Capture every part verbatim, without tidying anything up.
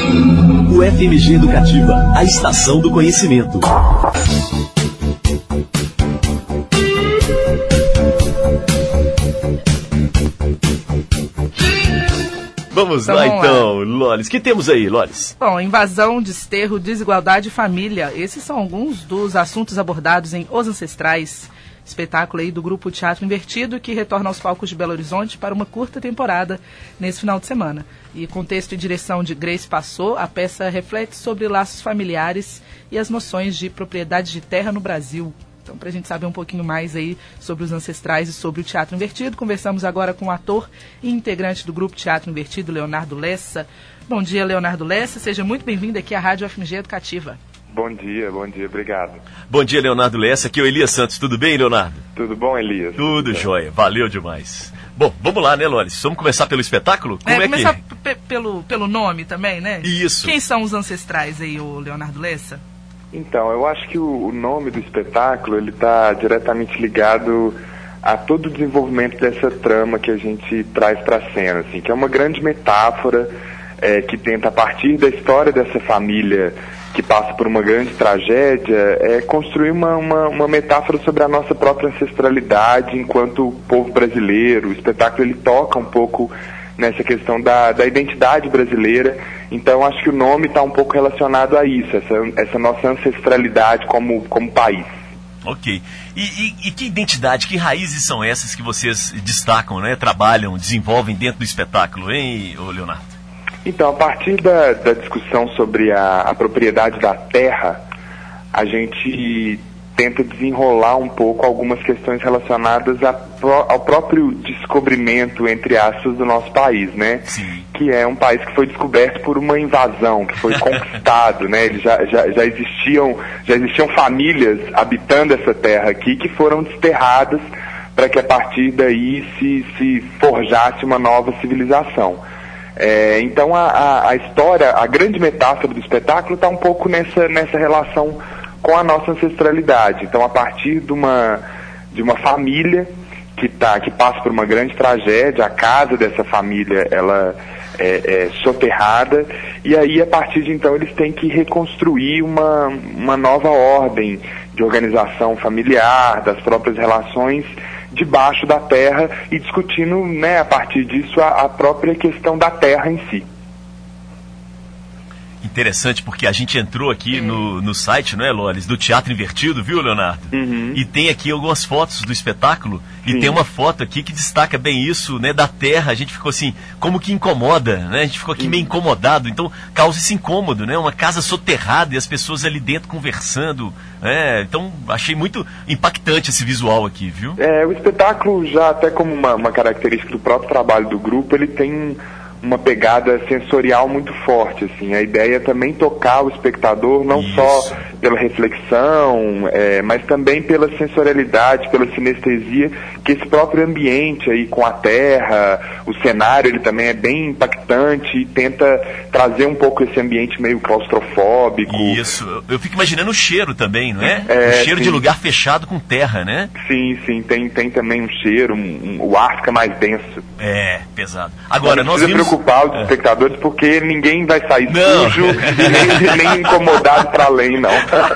U F M G Educativa, a estação do conhecimento. Vamos então, lá então, lá. Lolis. O que temos aí, Lolis? Bom, invasão, desterro, desigualdade e família. Esses são alguns dos assuntos abordados em Os Ancestrais, espetáculo aí do grupo Teatro Invertido, que retorna aos palcos de Belo Horizonte para uma curta temporada nesse final de semana. E com texto e direção de Grace Passou, a peça reflete sobre laços familiares e as noções de propriedade de terra no Brasil. Então, para a gente saber um pouquinho mais aí sobre os ancestrais e sobre o Teatro Invertido, conversamos agora com o ator e integrante do grupo Teatro Invertido, Leonardo Lessa. Bom dia, Leonardo Lessa. Seja muito bem-vindo aqui à Rádio U F M G Educativa. Bom dia, bom dia, obrigado. Bom dia, Leonardo Lessa. Aqui é o Elias Santos. Tudo bem, Leonardo? Tudo bom, Elias? Tudo, Tudo jóia. Valeu demais. Bom, vamos lá, né, Lolis? Vamos começar pelo espetáculo? Como é, é começar que... p- pelo, pelo nome também, né? Isso. Quem são os ancestrais aí, o Leonardo Lessa? Então, eu acho que o, o nome do espetáculo, ele está diretamente ligado a todo o desenvolvimento dessa trama que a gente traz para a cena, assim, que é uma grande metáfora é, que tenta, a partir da história dessa família que passa por uma grande tragédia, é construir uma, uma, uma metáfora sobre a nossa própria ancestralidade enquanto povo brasileiro. O espetáculo, ele toca um pouco nessa questão da, da identidade brasileira, então acho que o nome está um pouco relacionado a isso, essa, essa nossa ancestralidade como, como país. Ok. E, e, e que identidade, que raízes são essas que vocês destacam, né, trabalham, desenvolvem dentro do espetáculo, hein, Leonardo? Então, a partir da, da discussão sobre a, a propriedade da terra, a gente tenta desenrolar um pouco algumas questões relacionadas a, ao próprio descobrimento, entre aspas, do nosso país, né? Sim. Que é um país que foi descoberto por uma invasão, que foi conquistado, né? Eles já, já, já, existiam, já existiam famílias habitando essa terra aqui que foram desterradas para que a partir daí se, se forjasse uma nova civilização. É, então a, a, a história, a grande metáfora do espetáculo está um pouco nessa, nessa relação com a nossa ancestralidade. Então, a partir de uma, de uma família que, tá, que passa por uma grande tragédia, a casa dessa família ela é, é soterrada, e aí a partir de então eles têm que reconstruir uma, uma nova ordem de organização familiar, das próprias relações debaixo da terra, e discutindo, né, a partir disso a, a própria questão da terra em si. Interessante, porque a gente entrou aqui no, no site, não é, Lolis, do Teatro Invertido, viu, Leonardo? Uhum. E tem aqui algumas fotos do espetáculo, Sim. E tem uma foto aqui que destaca bem isso, né, da terra. A gente ficou assim, como que incomoda, né? A gente ficou aqui meio incomodado, então causa esse incômodo, né? Uma casa soterrada e as pessoas ali dentro conversando, né? Então achei muito impactante esse visual aqui, viu? É, o espetáculo, já até como uma, uma característica do próprio trabalho do grupo, ele tem uma pegada sensorial muito forte, assim. A ideia é também tocar o espectador, não Isso. só pela reflexão, é, mas também pela sensorialidade, pela sinestesia, que esse próprio ambiente aí com a terra, o cenário, ele também é bem impactante e tenta trazer um pouco esse ambiente meio claustrofóbico. Isso, eu fico imaginando o cheiro também, não é? É, o cheiro sim. de lugar fechado com terra, né? Sim, sim, tem, tem também um cheiro, um, um, o ar fica mais denso. É, pesado. Agora, não nós precisa vimos... preocupar os espectadores, porque ninguém vai sair Não. sujo e nem, nem incomodado para além, não.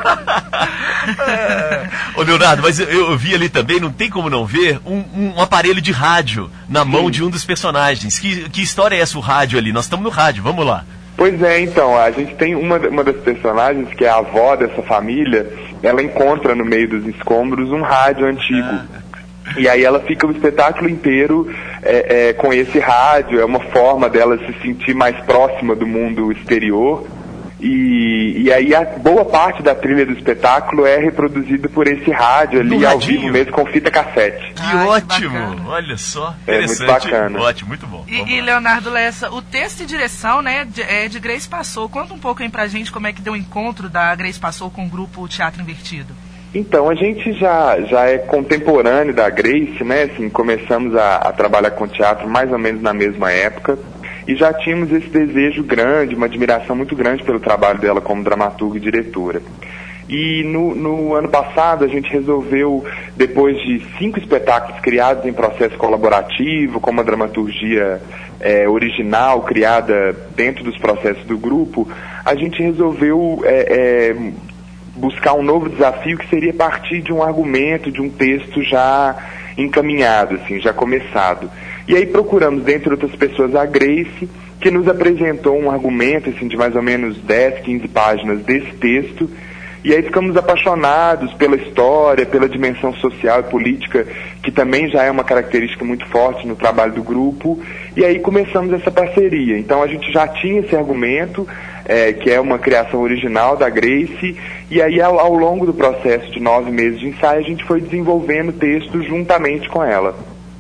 Ô Leonardo, mas eu, eu vi ali também, não tem como não ver, um, um aparelho de rádio na mão Sim. de um dos personagens. Que, que história é essa, o rádio ali? Nós estamos no rádio, vamos lá. Pois é, então, a gente tem uma, uma das personagens, que é a avó dessa família, ela encontra no meio dos escombros um rádio antigo. Ah. E aí ela fica o espetáculo inteiro é, é, com esse rádio, é uma forma dela se sentir mais próxima do mundo exterior. E, e aí a boa parte da trilha do espetáculo é reproduzida por esse rádio ali, Do ao radinho? vivo mesmo, com fita cassete. Que Ai, que ótimo, bacana. olha só, É muito interessante, bacana. ótimo, muito bom. Vamos E, e lá. Leonardo Lessa, o texto e direção, né, de, é de Grace Passou. Conta um pouco aí pra gente como é que deu o encontro da Grace Passou com o grupo Teatro Invertido. Então, a gente já, já é contemporâneo da Grace, né? Assim, começamos a, a trabalhar com teatro mais ou menos na mesma época, e já tínhamos esse desejo grande, uma admiração muito grande pelo trabalho dela como dramaturga e diretora. E no, no ano passado a gente resolveu, depois de cinco espetáculos criados em processo colaborativo, com uma dramaturgia é, original criada dentro dos processos do grupo, a gente resolveu é, é, buscar um novo desafio, que seria partir de um argumento, de um texto já encaminhado, assim, já começado. E aí procuramos, dentre outras pessoas, a Grace, que nos apresentou um argumento assim, de mais ou menos dez, quinze páginas desse texto. E aí ficamos apaixonados pela história, pela dimensão social e política, que também já é uma característica muito forte no trabalho do grupo, e aí começamos essa parceria. Então a gente já tinha esse argumento, é, que é uma criação original da Grace, e aí ao, ao longo do processo de nove meses de ensaio, a gente foi desenvolvendo o texto juntamente com ela.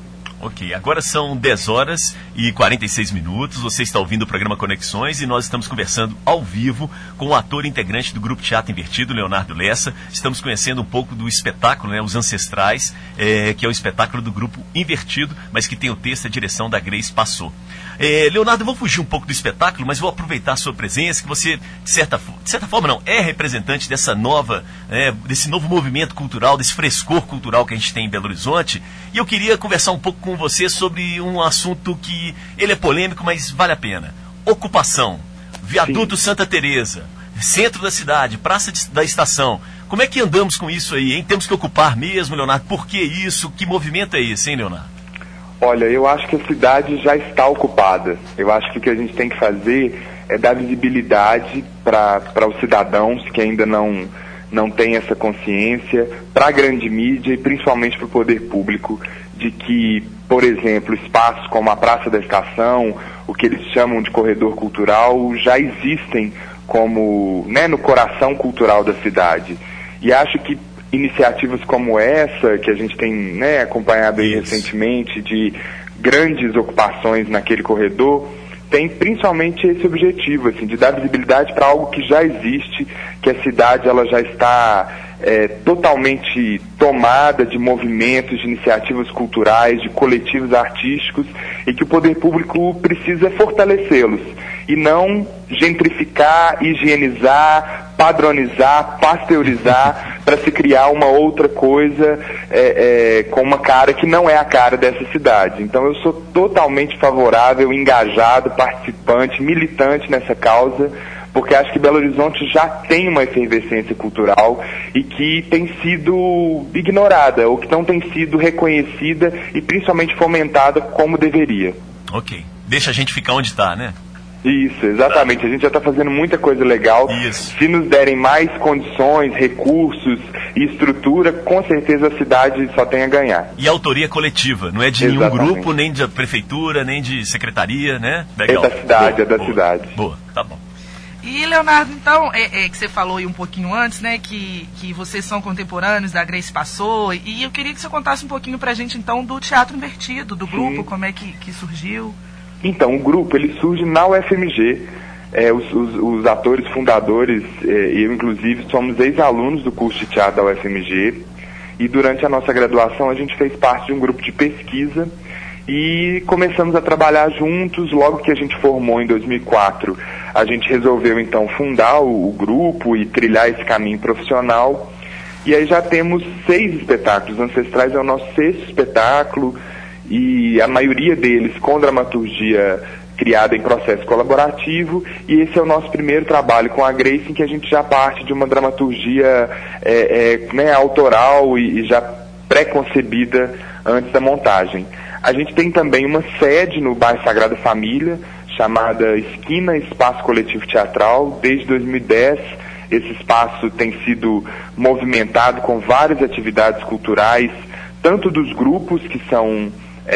Ok, agora são dez horas e quarenta e seis minutos, você está ouvindo o programa Conexões e nós estamos conversando ao vivo com o ator integrante do Grupo Teatro Invertido, Leonardo Lessa. Estamos conhecendo um pouco do espetáculo, né, Os Ancestrais, é, que é o espetáculo do Grupo Invertido, mas que tem o texto e a direção da Grace Passou. É, Leonardo, eu vou fugir um pouco do espetáculo, mas vou aproveitar a sua presença, que você, de certa, de certa forma não, é representante dessa nova, é, desse novo movimento cultural, desse frescor cultural que a gente tem em Belo Horizonte, e eu queria conversar um pouco com você sobre um assunto que ele é polêmico, mas vale a pena. Ocupação, Viaduto Sim. Santa Teresa, centro da cidade, Praça de, da Estação. Como é que andamos com isso aí, hein? Temos que ocupar mesmo, Leonardo? Por que isso? Que movimento é esse, hein, Leonardo? Olha, eu acho que a cidade já está ocupada. Eu acho que o que a gente tem que fazer é dar visibilidade para os cidadãos que ainda não, não têm essa consciência, para a grande mídia e principalmente para o poder público, de que, por exemplo, espaços como a Praça da Estação, o que eles chamam de corredor cultural, já existem como, né, no coração cultural da cidade. E acho que iniciativas como essa, que a gente tem, né, acompanhado aí recentemente, de grandes ocupações naquele corredor, tem principalmente esse objetivo, assim, de dar visibilidade para algo que já existe, que a cidade ela já está é, totalmente tomada de movimentos, de iniciativas culturais, de coletivos artísticos, e que o poder público precisa fortalecê-los, e não gentrificar, higienizar, padronizar, pasteurizar, para se criar uma outra coisa é, é, com uma cara que não é a cara dessa cidade. Então eu sou totalmente favorável, engajado, participante, militante nessa causa, porque acho que Belo Horizonte já tem uma efervescência cultural e que tem sido ignorada, ou que não tem sido reconhecida e principalmente fomentada como deveria. Ok. Deixa a gente ficar onde está, né? Isso, exatamente. A gente já está fazendo muita coisa legal. Isso. Se nos derem mais condições, recursos e estrutura, com certeza a cidade só tem a ganhar. E autoria coletiva, não é de nenhum Exatamente. grupo, nem de prefeitura, nem de secretaria, né? Legal. É da cidade, boa, é da boa, cidade. Boa, tá bom. E, Leonardo, então, é, é que você falou aí um pouquinho antes, né, que, que vocês são contemporâneos da Grace Passou, e eu queria que você contasse um pouquinho pra gente, então, do Teatro Invertido, do grupo, Sim. como é que, que surgiu. Então, o grupo, ele surge na U F M G. É, os, os, os atores fundadores, é, eu inclusive, somos ex-alunos do curso de teatro da U F M G, e durante a nossa graduação a gente fez parte de um grupo de pesquisa e começamos a trabalhar juntos. Logo que a gente formou em dois mil e quatro, a gente resolveu então fundar o, o grupo e trilhar esse caminho profissional, e aí já temos seis espetáculos. Ancestrais é o nosso sexto espetáculo, e a maioria deles com dramaturgia criada em processo colaborativo, e esse é o nosso primeiro trabalho com a Grace, em que a gente já parte de uma dramaturgia é, é, né, autoral e, e já pré-concebida antes da montagem. A gente tem também uma sede no bairro Sagrada Família, chamada Esquina Espaço Coletivo Teatral. Desde dois mil e dez, esse espaço tem sido movimentado com várias atividades culturais, tanto dos grupos que são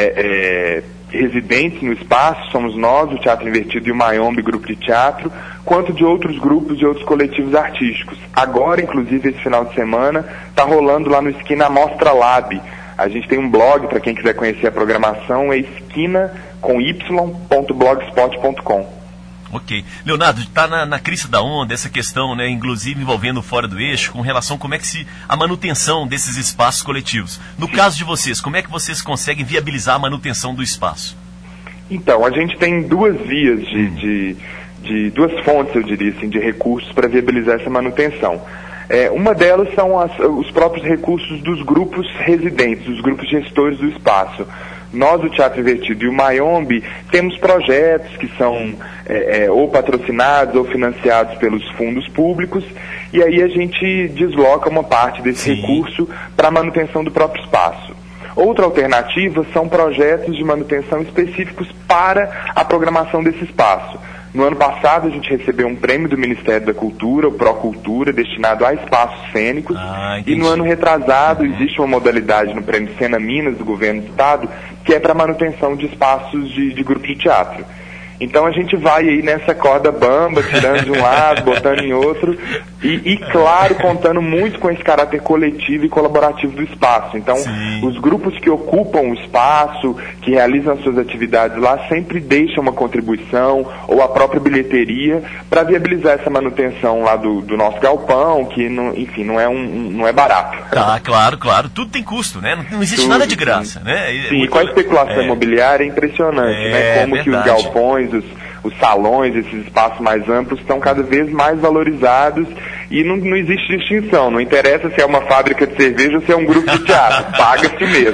É, é, residentes no espaço, somos nós, o Teatro Invertido e o Mayombe Grupo de Teatro, quanto de outros grupos e outros coletivos artísticos. Agora, inclusive, esse final de semana, está rolando lá no Esquina a Mostra Lab. A gente tem um blog, para quem quiser conhecer a programação, é esquina com y ponto blogspot ponto com. Ok. Leonardo, está na, na crista da onda essa questão, né, inclusive envolvendo Fora do Eixo, com relação a como é que se a manutenção desses espaços coletivos. No Sim. caso de vocês, como é que vocês conseguem viabilizar a manutenção do espaço? Então, a gente tem duas vias de, de, de duas fontes, eu diria assim, de recursos para viabilizar essa manutenção. É, uma delas são as, os próprios recursos dos grupos residentes, os grupos gestores do espaço. Nós, o Teatro Invertido e o Mayombe, temos projetos que são é, é, ou patrocinados ou financiados pelos fundos públicos, e aí a gente desloca uma parte desse Sim. recurso para a manutenção do próprio espaço. Outra alternativa são projetos de manutenção específicos para a programação desse espaço. No ano passado, a gente recebeu um prêmio do Ministério da Cultura, o Procultura, destinado a espaços cênicos. Ah, e no ano retrasado, uhum. existe uma modalidade no Prêmio Cena Minas, do Governo do Estado, que é para manutenção de espaços de, de grupo de teatro. Então a gente vai aí nessa corda bamba, tirando de um lado, botando em outro, e, e claro, contando muito com esse caráter coletivo e colaborativo do espaço. Então, Sim. os grupos que ocupam o espaço, que realizam as suas atividades lá, sempre deixam uma contribuição, ou a própria bilheteria, para viabilizar essa manutenção lá do, do nosso galpão, que, não, enfim, não é, um, não é barato. Tá, claro, claro. Tudo tem custo, né? Não, não existe Tudo, nada de graça, sim. né? Sim, muito... com a especulação é. imobiliária é impressionante, é, né? Como verdade. que os galpões, Os, os salões, esses espaços mais amplos estão cada vez mais valorizados e não, não existe distinção, não interessa se é uma fábrica de cerveja ou se é um grupo de teatro, paga-se mesmo.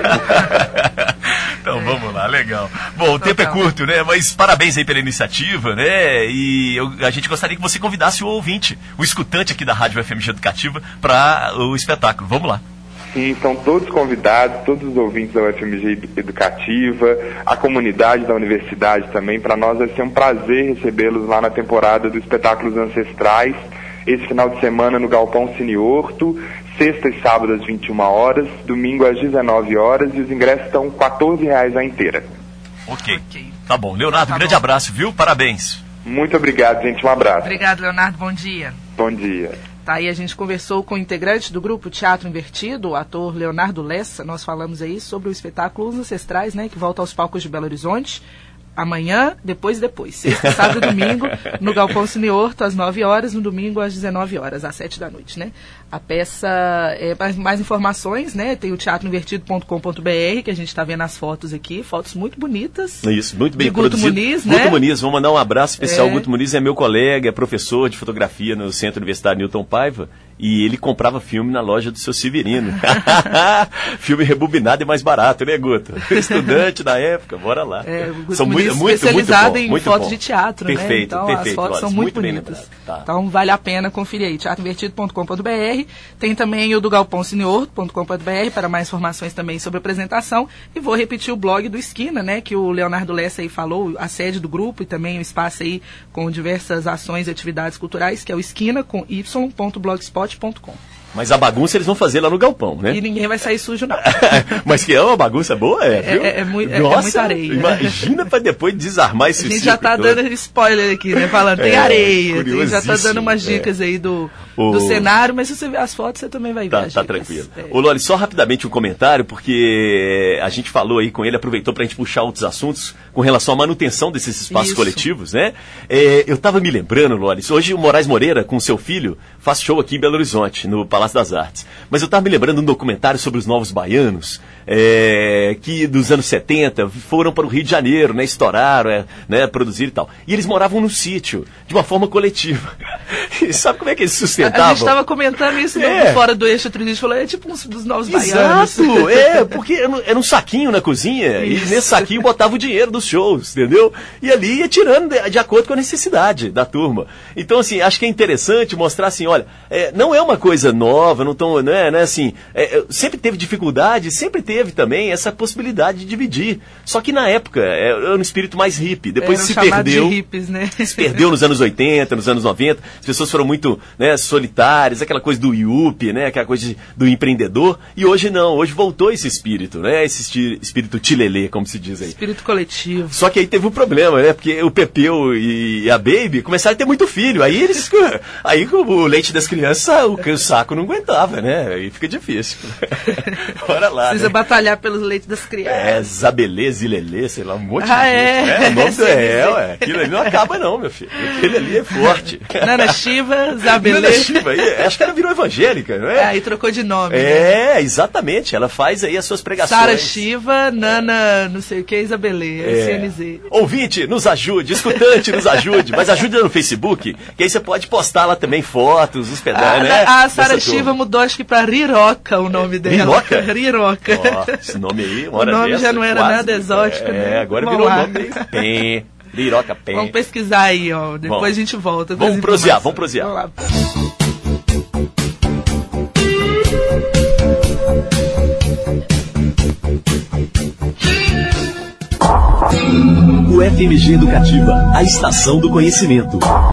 Então vamos lá, legal. Bom, o tempo é curto, né? Mas parabéns aí pela iniciativa, né? E eu, a gente gostaria que você convidasse o ouvinte, o escutante aqui da Rádio F M G Educativa para o espetáculo. Vamos lá. Sim, estão todos convidados, todos os ouvintes da U F M G Educativa, a comunidade da universidade também. Para nós vai ser um prazer recebê-los lá na temporada do Espetáculos Ancestrais, esse final de semana no Galpão Cine Horto, sexta e sábado às vinte e uma horas, domingo às dezenove horas, e os ingressos estão quatorze reais a inteira. Ok, tá bom. Leonardo, tá grande bom. abraço, viu? Parabéns. Muito obrigado, gente. Um abraço. Obrigado, Leonardo. Bom dia. Bom dia. Tá, aí a gente conversou com o integrante do grupo Teatro Invertido, o ator Leonardo Lessa. Nós falamos aí sobre o espetáculo Os Ancestrais, né, que volta aos palcos de Belo Horizonte amanhã, depois depois, sexta, sábado e domingo, no Galpão Cine Horto, às nove horas, no domingo às dezenove horas, às sete da noite, né? A peça, é, mais, mais informações, né? Tem o teatro invertido ponto com ponto b r, que a gente está vendo as fotos aqui, fotos muito bonitas. Isso, muito bem de Guto produzido. Muniz, né? Guto Muniz, vamos mandar um abraço especial. É. Guto Muniz é meu colega, é professor de fotografia no Centro Universitário Newton Paiva, e ele comprava filme na loja do seu Severino. Filme rebobinado e mais barato, né, Guto? Estudante da época, bora lá. É, o Guto São Muniz muito, muito, especializado muito bom, em muito fotos bom. de teatro, perfeito, né? Então perfeito, as fotos Loris, são muito, muito bonitas. Tá. Então vale a pena conferir aí, teatro invertido ponto com ponto b r. Tem também o do galpão cine horto ponto com ponto b r para mais informações também sobre a apresentação. E vou repetir o blog do Esquina, né, que o Leonardo Lessa aí falou, a sede do grupo e também o espaço aí com diversas ações e atividades culturais, que é o esquina com y ponto blogspot ponto com. Mas a bagunça eles vão fazer lá no galpão, né? E ninguém vai sair sujo, não. Mas que é uma bagunça boa, é, viu? É, é, é, muito, é, Nossa, é muita areia. Imagina para depois desarmar esse A gente circo já tá todo. dando spoiler aqui, né? Falando, tem É, areia, tem, já tá dando umas dicas é. aí do, o... do cenário, mas se você ver as fotos, você também vai ver tá, as tá dicas. tranquilo. É. Ô, Loli, só rapidamente um comentário, porque a gente falou aí com ele, aproveitou pra gente puxar outros assuntos com relação à manutenção desses espaços Isso. coletivos, né? É, eu tava me lembrando, Loli, hoje o Moraes Moreira, com seu filho, faz show aqui em Belo Horizonte, no Palácio das Artes. Mas eu tava me lembrando de um documentário sobre os novos baianos, é, que dos anos setenta foram para o Rio de Janeiro, né? Estouraram, é, né? Produziram e tal. E eles moravam no sítio, de uma forma coletiva. E sabe como é que eles sustentavam? A gente estava comentando isso é. no Fora do Eixo outro dia, a gente falou, é tipo uns dos novos Exato, baianos. Exato, é, porque era um saquinho na cozinha, isso. E nesse saquinho botava o dinheiro dos shows, entendeu? E ali ia tirando de, de acordo com a necessidade da turma. Então, assim, acho que é interessante mostrar assim, olha, é, não é uma coisa nova, não, tão, não, é, não é assim, é, sempre teve dificuldade, sempre teve também essa possibilidade de dividir. Só que na época era um espírito mais hippie, depois Eram se perdeu. De hippies, né? Se perdeu nos anos oitenta, nos anos noventa, as pessoas foram muito, né, solitárias, aquela coisa do yuppie, né, aquela coisa de, do empreendedor, e hoje não, hoje voltou esse espírito, né, esse esti- espírito tilelê, como se diz aí. Espírito coletivo. Só que aí teve um problema, né, porque o Pepeu e a Baby começaram a ter muito filho, aí eles, aí o leite das crianças, o, o saco não aguentava, né, aí fica difícil. Bora lá, precisa né? batalhar pelos leites das crianças. É, Zabelê, Zilelê, sei lá, um monte ah, de é? gente. É, o nome do é, ué, aquilo ali não acaba não, meu filho. Aquele ali é forte. Nana Shiva, Zabelê. Nana Shiva, aí, acho que ela virou evangélica, não é? É, aí trocou de nome. É, né? exatamente. Ela faz aí as suas pregações. Sara Shiva, Nana, não sei o que, Isabelê, É. C N Z. Ouvinte, nos ajude, escutante, nos ajude, mas ajude no Facebook, que aí você pode postar lá também fotos, os A, pedaços, né? a Sara Dessa Shiva turma. mudou, acho que pra Riroca o nome dela. Riroca? Riroca. Ó, esse nome aí, uma hora O nome dessa, já não era quase- nada exótico, é, né? É, agora Vamos virou lá. nome meio Pé, Liroca Pé. Vamos pesquisar aí, ó. Depois Vamos. a gente volta. com Vamos as prosear, informações. vamos prosear. Vamos lá. O F M G Educativa, a estação do conhecimento.